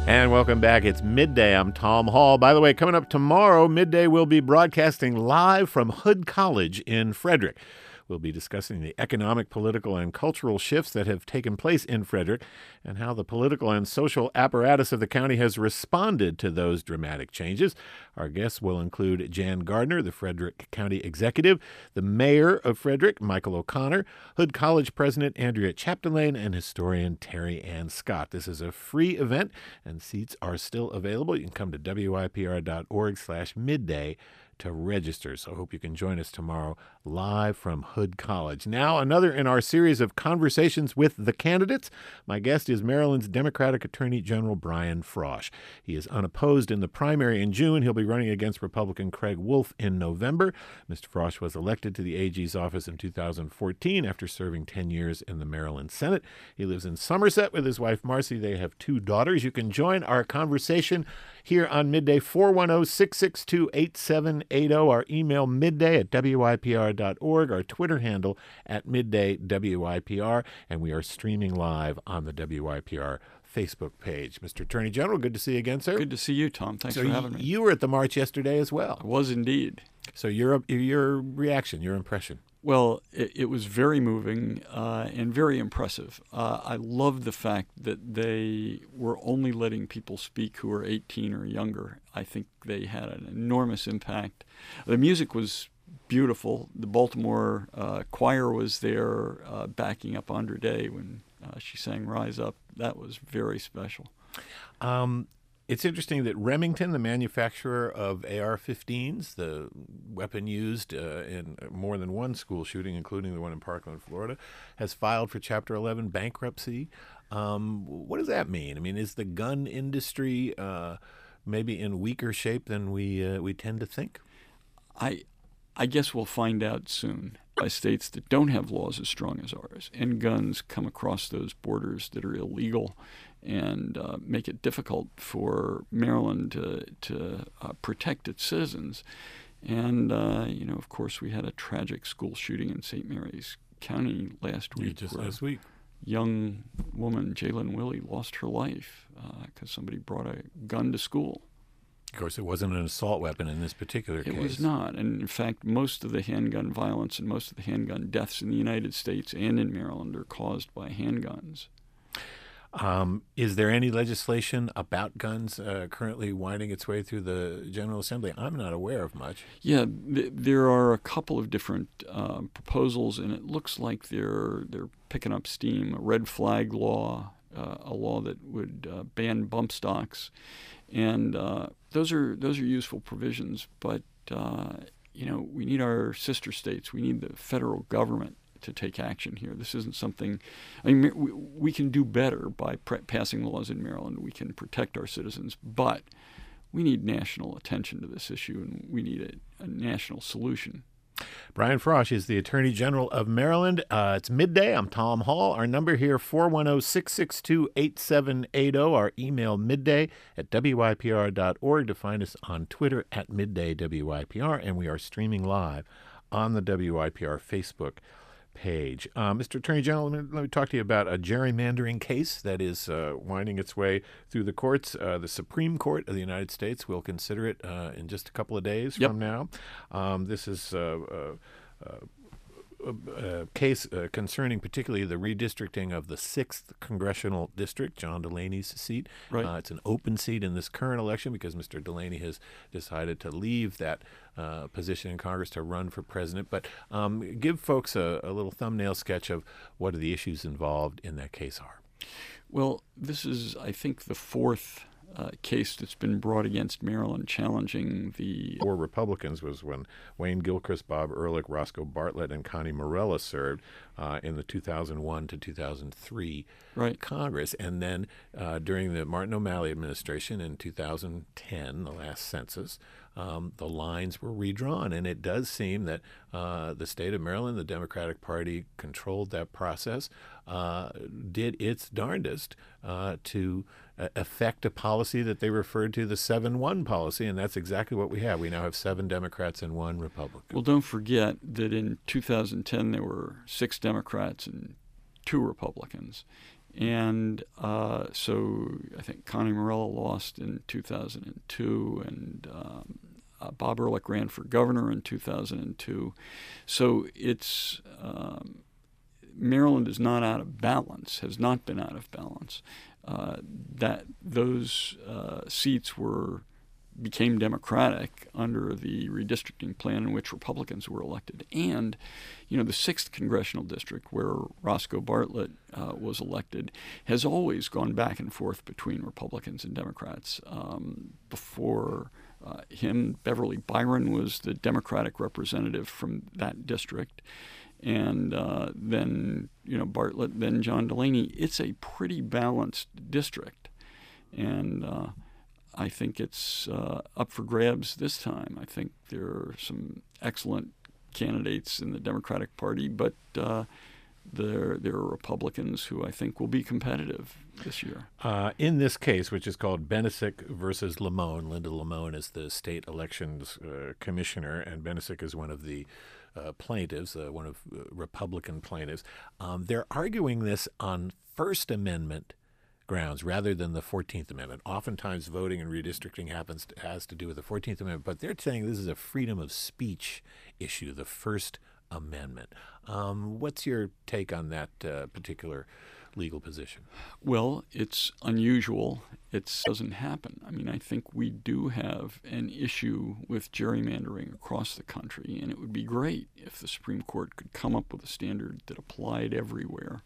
And welcome back. It's Midday. I'm Tom Hall. By the way, coming up tomorrow, Midday will be broadcasting live from Hood College in Frederick. We'll be discussing the economic, political, and cultural shifts that have taken place in Frederick and how the political and social apparatus of the county has responded to those dramatic changes. Our guests will include Jan Gardner, the Frederick County Executive, the Mayor of Frederick, Michael O'Connor, Hood College President Andrea Chapdelaine, and historian Terry Ann Scott. This is a free event, and seats are still available. You can come to wypr.org/midday to register. So I hope you can join us tomorrow live from Hood College. Now, another in our series of conversations with the candidates. My guest is Maryland's Democratic Attorney General Brian Frosh. He is unopposed in the primary in June. He'll be running against Republican Craig Wolf in November. Mr. Frosh was elected to the AG's office in 2014 after serving 10 years in the Maryland Senate. He lives in Somerset with his wife, Marcy. They have 2 daughters. You can join our conversation here on Midday, 410-662-8780. Our email, midday@wypr.org. Our Twitter handle @middaywypr. And we are streaming live on the WYPR Facebook page. Mr. Attorney General, good to see you again, sir. Good to see you, Tom. Thanks for having me. You were at the march yesterday as well. I was indeed. So your reaction, your impression? Well, it was very moving and very impressive. I loved the fact that they were only letting people speak who were 18 or younger. I think they had an enormous impact. The music was beautiful. The Baltimore choir was there backing up Andra Day when she sang Rise Up. That was very special. It's interesting that Remington, the manufacturer of AR-15s, the weapon used in more than one school shooting, including the one in Parkland, Florida, has filed for Chapter 11 bankruptcy. What does that mean? I mean, is the gun industry maybe in weaker shape than we tend to think? I guess we'll find out soon. By states that don't have laws as strong as ours, and guns come across those borders that are illegal and make it difficult for Maryland to protect its citizens. And, of course, we had a tragic school shooting in St. Mary's County last week. Just last week. Young woman, Jalen Willie, lost her life because somebody brought a gun to school. Of course, it wasn't an assault weapon in this particular case. It was not. And in fact, most of the handgun violence and most of the handgun deaths in the United States and in Maryland are caused by handguns. Is there any legislation about guns currently winding its way through the General Assembly? I'm not aware of much. Yeah, there are a couple of different proposals, and it looks like they're picking up steam. A red flag law, a law that would ban bump stocks. And those are useful provisions, but we need our sister states. We need the federal government to take action here. This isn't something. I mean, we can do better by passing laws in Maryland. We can protect our citizens, but we need national attention to this issue, and we need a national solution. Brian Frosh is the Attorney General of Maryland. It's Midday. I'm Tom Hall. Our number here, 410-662-8780. Our email, midday@wypr.org, to find us on Twitter @middaywypr. And we are streaming live on the WYPR Facebook page. Mr. Attorney General, let me talk to you about a gerrymandering case that is winding its way through the courts. The Supreme Court of the United States will consider it in just a couple of days from now. This is a case concerning particularly the redistricting of the 6th Congressional District, John Delaney's seat. Right. It's an open seat in this current election because Mr. Delaney has decided to leave that position in Congress to run for president. But give folks a little thumbnail sketch of what the issues involved in that case are. Well, this is, I think, the 4th case that's been brought against Maryland challenging the... 4 Republicans was when Wayne Gilchrist, Bob Ehrlich, Roscoe Bartlett, and Connie Morella served in the 2001 to 2003 Congress. And then during the Martin O'Malley administration in 2010, the last census, the lines were redrawn. And it does seem that the state of Maryland, the Democratic Party, controlled that process, did its darndest to affect a policy that they referred to the 7-1 policy, and that's exactly what we have. We now have 7 Democrats and 1 Republican. Well, don't forget that in 2010 there were 6 Democrats and 2 Republicans, And so I think Connie Morella lost in 2002, and Bob Ehrlich ran for governor in 2002. So it's Maryland is not out of balance, has not been out of balance. That those seats became Democratic under the redistricting plan in which Republicans were elected. And, the 6th Congressional District, where Roscoe Bartlett was elected, has always gone back and forth between Republicans and Democrats. Before him, Beverly Byron was the Democratic representative from that district. And then, Bartlett, then John Delaney. It's a pretty balanced district. And I think it's up for grabs this time. I think there are some excellent candidates in the Democratic Party, but there are Republicans who I think will be competitive this year. In this case, which is called Benesick versus Lamone, Linda Lamone is the state elections commissioner, and Benesick is one of the plaintiffs, one of Republican plaintiffs. They're arguing this on First Amendment grounds rather than the 14th Amendment. Oftentimes voting and redistricting has to do with the 14th Amendment, but they're saying this is a freedom of speech issue, the First Amendment. What's your take on that particular legal position? Well, it's unusual. It doesn't happen. I mean, I think we do have an issue with gerrymandering across the country, and it would be great if the Supreme Court could come up with a standard that applied everywhere.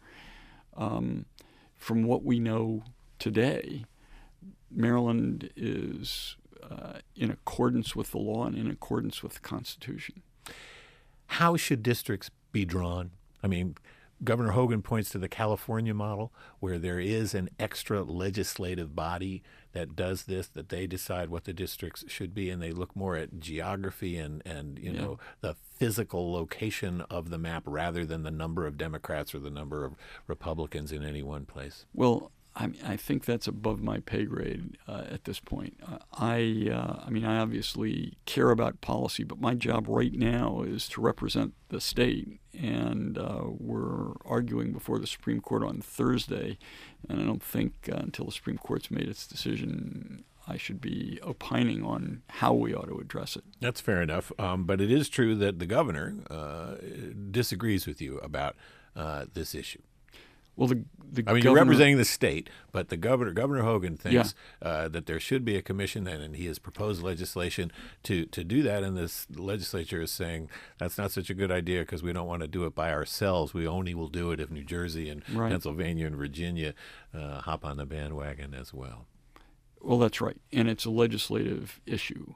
From what we know today, Maryland is in accordance with the law and in accordance with the Constitution. How should districts be drawn? I mean, Governor Hogan points to the California model, where there is an extra legislative body that does this, that they decide what the districts should be, and they look more at geography and know, the physical location of the map rather than the number of Democrats or the number of Republicans in any one place. Well, I think that's above my pay grade at this point. I obviously care about policy, but my job right now is to represent the state, and we're arguing before the Supreme Court on Thursday, and I don't think until the Supreme Court's made its decision I should be opining on how we ought to address it. That's fair enough, but it is true that the governor disagrees with you about this issue. Well, you're representing the state, but the Governor Hogan thinks that there should be a commission, and he has proposed legislation to do that. And this legislature is saying that's not such a good idea because we don't want to do it by ourselves. We only will do it if New Jersey and Pennsylvania and Virginia hop on the bandwagon as well. Well, that's right, and it's a legislative issue.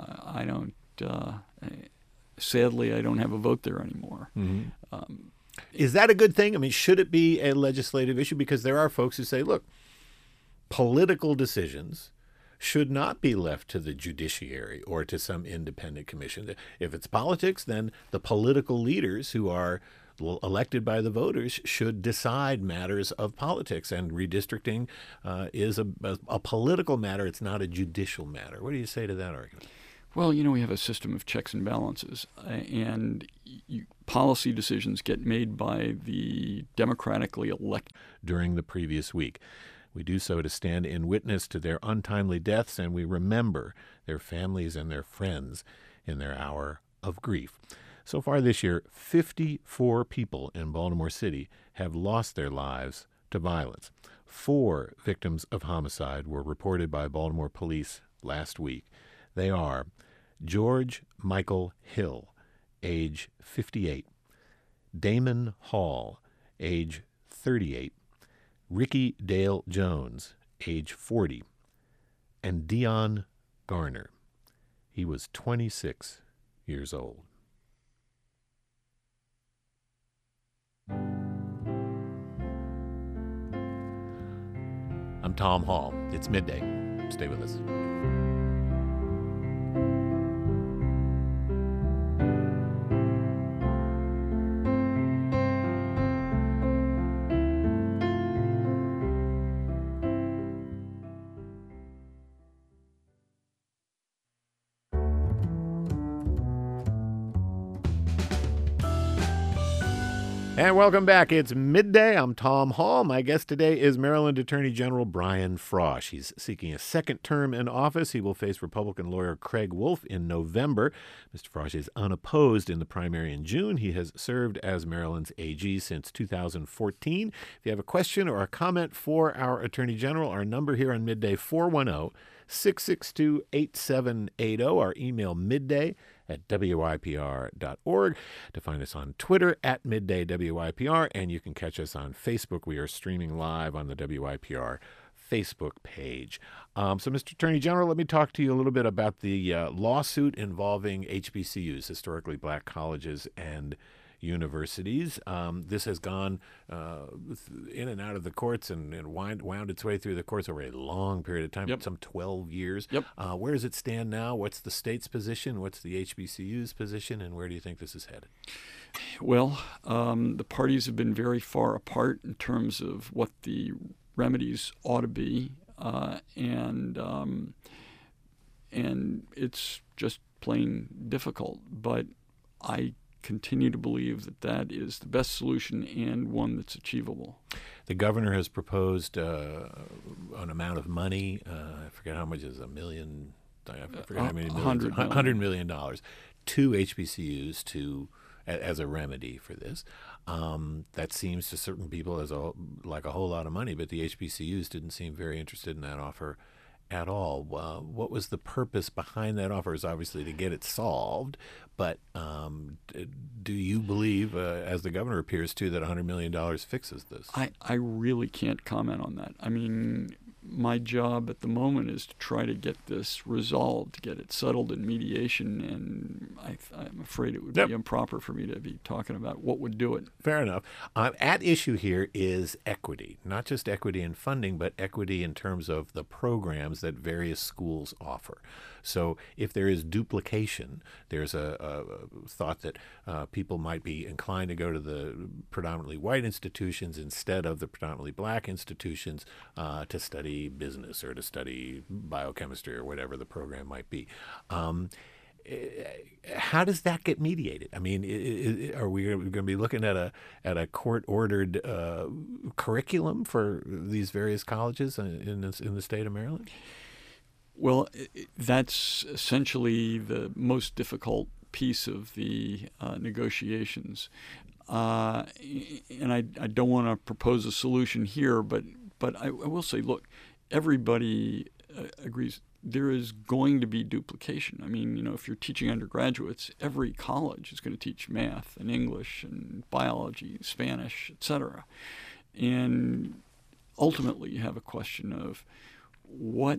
Sadly, I don't have a vote there anymore. Mm-hmm. Is that a good thing? I mean, should it be a legislative issue? Because there are folks who say, look, political decisions should not be left to the judiciary or to some independent commission. If it's politics, then the political leaders who are elected by the voters should decide matters of politics, and redistricting is a political matter. It's not a judicial matter. What do you say to that argument? Well, we have a system of checks and balances, and policy decisions get made by the democratically elected. During the previous week, we do so to stand in witness to their untimely deaths, and we remember their families and their friends in their hour of grief. So far this year, 54 people in Baltimore City have lost their lives to violence. 4 victims of homicide were reported by Baltimore police last week. They are George Michael Hill, age 58, Damon Hall, age 38, Ricky Dale Jones, age 40, and Dion Garner. He was 26 years old. I'm Tom Hall. It's midday. Stay with us. And welcome back. It's midday. I'm Tom Hall. My guest today is Maryland Attorney General Brian Frosh. He's seeking a second term in office. He will face Republican lawyer Craig Wolf in November. Mr. Frosh is unopposed in the primary in June. He has served as Maryland's AG since 2014. If you have a question or a comment for our Attorney General, our number here on Midday, 410-662-8780. Our email, midday@wypr.org. To find us on Twitter @MiddayWYPR, and you can catch us on Facebook. We are streaming live on the WYPR Facebook page. So, Mr. Attorney General, let me talk to you a little bit about the lawsuit involving HBCUs, historically black colleges and universities. This has gone in and out of the courts and wound its way through the courts over a long period of time, some 12 years. Where does it stand now? What's the state's position? What's the HBCU's position? And where do you think this is headed? Well, the parties have been very far apart in terms of what the remedies ought to be, and it's just plain difficult. But I continue to believe that that is the best solution and one that's achievable. The governor has proposed an amount of money. I forget how much is $1 million. I forget how many millions. $100 million to HBCUs as a remedy for this. That seems to certain people like a whole lot of money, but the HBCUs didn't seem very interested in that offer at all. What was the purpose behind that offer? Is obviously to get it solved, but do you believe, as the governor appears to, that $100 million fixes this? I really can't comment on that. I mean, my job at the moment is to try to get this resolved, to get it settled in mediation, and I'm afraid it would be improper for me to be talking about what would do it. Fair enough. At issue here is equity, not just equity in funding, but equity in terms of the programs that various schools offer. So if there is duplication, there's a thought that people might be inclined to go to the predominantly white institutions instead of the predominantly black institutions to study business or to study biochemistry or whatever the program might be. How does that get mediated? I mean, are we going to be looking at a court-ordered curriculum for these various colleges in the state of Maryland? Well, that's essentially the most difficult piece of the negotiations. And I don't want to propose a solution here, but I will say, look, everybody agrees there is going to be duplication. I mean, if you're teaching undergraduates, every college is going to teach math and English and biology, Spanish, etc. And ultimately, you have a question of what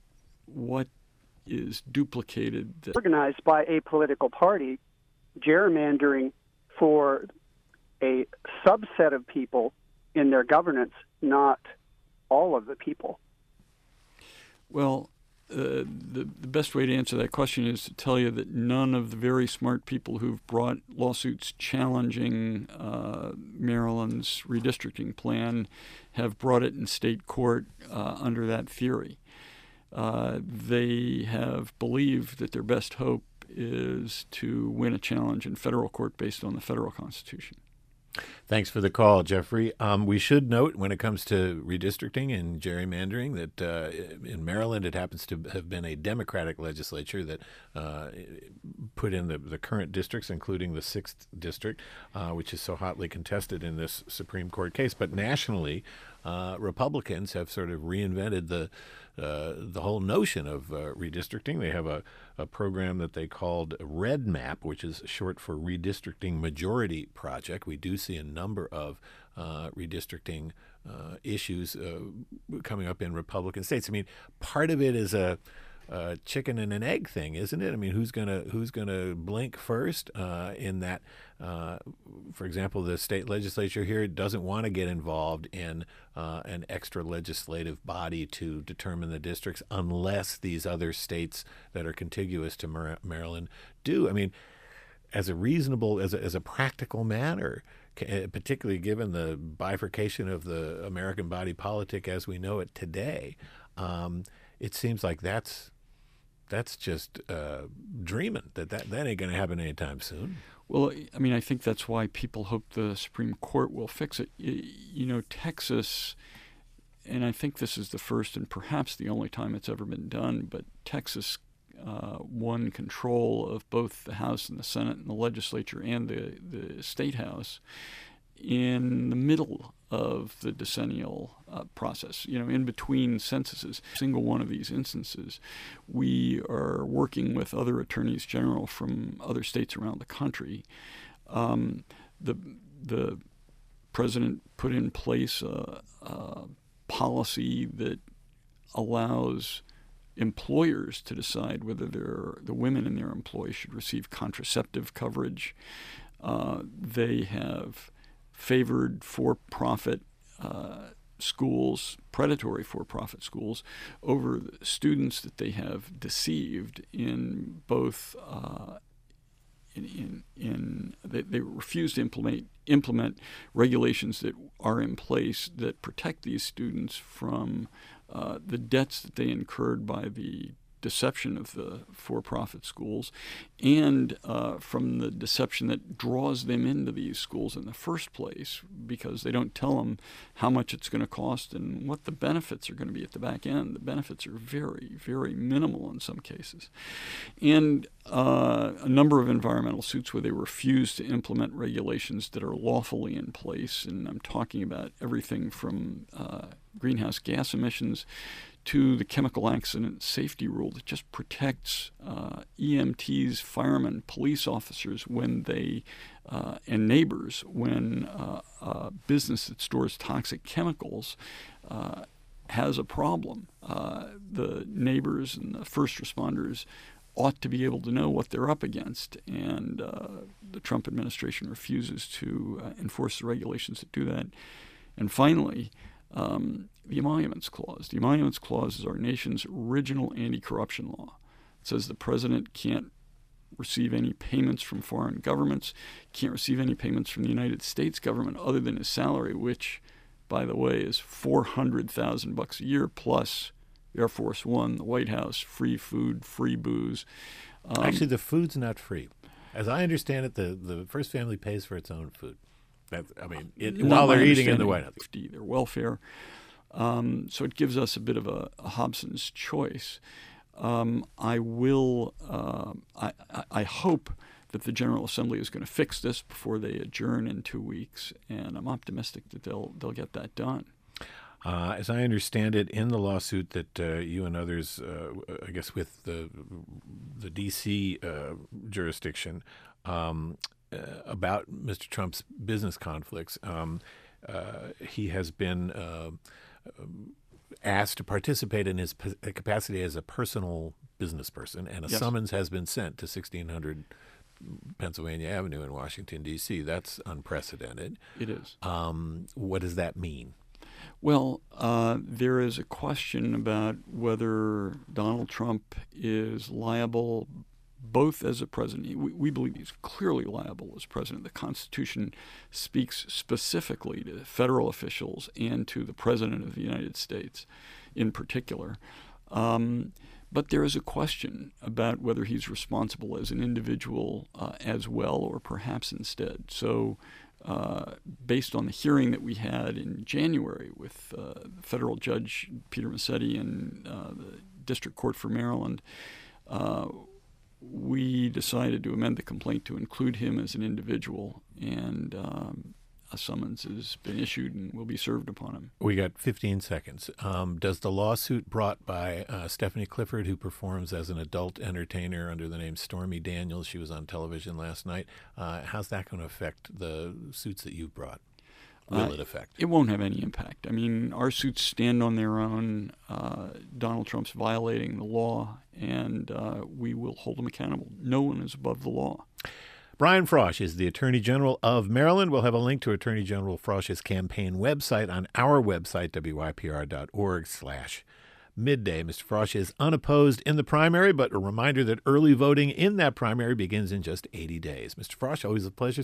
is duplicated. Organized by a political party, gerrymandering for a subset of people in their governance, not all of the people. Well, the best way to answer that question is to tell you that none of the very smart people who've brought lawsuits challenging Maryland's redistricting plan have brought it in state court under that theory. They have believed that their best hope is to win a challenge in federal court based on the federal Constitution. Thanks for the call, Jeffrey. We should note when it comes to redistricting and gerrymandering that in Maryland it happens to have been a Democratic legislature that put in the current districts, including the 6th district, which is so hotly contested in this Supreme Court case. But nationally, Republicans have sort of reinvented the whole notion of redistricting. They have a program that they called Red Map, which is short for Redistricting Majority Project. We do see a number of redistricting issues coming up in Republican states. I mean, part of it is a chicken and an egg thing, isn't it? I mean, who's gonna blink first? In that, for example, the state legislature here doesn't want to get involved in an extra legislative body to determine the districts unless these other states that are contiguous to Maryland do. I mean, as a practical matter, particularly given the bifurcation of the American body politic as we know it today, it seems like that's just dreaming. That ain't going to happen anytime soon. Well, I mean, I think that's why people hope the Supreme Court will fix it. Texas, and I think this is the first and perhaps the only time it's ever been done, but Texas won control of both the House and the Senate and the legislature and the State House in the middle of the decennial process, in between censuses. Single one of these instances, we are working with other attorneys general from other states around the country. The president put in place a policy that allows employers to decide whether the women in their employ should receive contraceptive coverage. They have favored for-profit schools, predatory for-profit schools, over students that they have deceived in both. They refuse to implement regulations that are in place that protect these students from the debts that they incurred by the deception of the for-profit schools, and from the deception that draws them into these schools in the first place, because they don't tell them how much it's going to cost and what the benefits are going to be at the back end. The benefits are very, very minimal in some cases. And a number of environmental suits where they refuse to implement regulations that are lawfully in place, and I'm talking about everything from greenhouse gas emissions to the chemical accident safety rule that just protects EMTs, firemen, police officers when they and neighbors when a business that stores toxic chemicals has a problem. The neighbors and the first responders ought to be able to know what they're up against, and the Trump administration refuses to enforce the regulations that do that. And finally, the Emoluments Clause. The Emoluments Clause is our nation's original anti-corruption law. It says the president can't receive any payments from foreign governments, can't receive any payments from the United States government other than his salary, which, by the way, is $400,000 a year plus Air Force One, the White House, free food, free booze. Actually, the food's not free. As I understand it, the first family pays for its own food. While they're eating in the White House. Their welfare. So it gives us a bit of a Hobson's choice. I hope that the General Assembly is going to fix this before they adjourn in 2 weeks, and I'm optimistic that they'll get that done. As I understand it, in the lawsuit that you and others, I guess with the D.C. Jurisdiction, about Mr. Trump's business conflicts, he has been asked to participate in his capacity as a personal business person, and a summons has been sent to 1600 Pennsylvania Avenue in Washington, D.C. That's unprecedented. It is. What does that mean? Well, there is a question about whether Donald Trump is liable both as a president. We believe he's clearly liable as president. The Constitution speaks specifically to federal officials and to the president of the United States in particular. But there is a question about whether he's responsible as an individual as well, or perhaps instead. So based on the hearing that we had in January with federal judge Peter Massetti and the District Court for Maryland, we decided to amend the complaint to include him as an individual, and a summons has been issued and will be served upon him. We got 15 seconds. Does the lawsuit brought by Stephanie Clifford, who performs as an adult entertainer under the name Stormy Daniels, she was on television last night, how's that going to affect the suits that you've brought? Will it affect? It won't have any impact. I mean, our suits stand on their own. Donald Trump's violating the law, and we will hold him accountable. No one is above the law. Brian Frosh is the Attorney General of Maryland. We'll have a link to Attorney General Frosh's campaign website on our website, wypr.org/midday. Mr. Frosh is unopposed in the primary, but a reminder that early voting in that primary begins in just 80 days. Mr. Frosh, always a pleasure.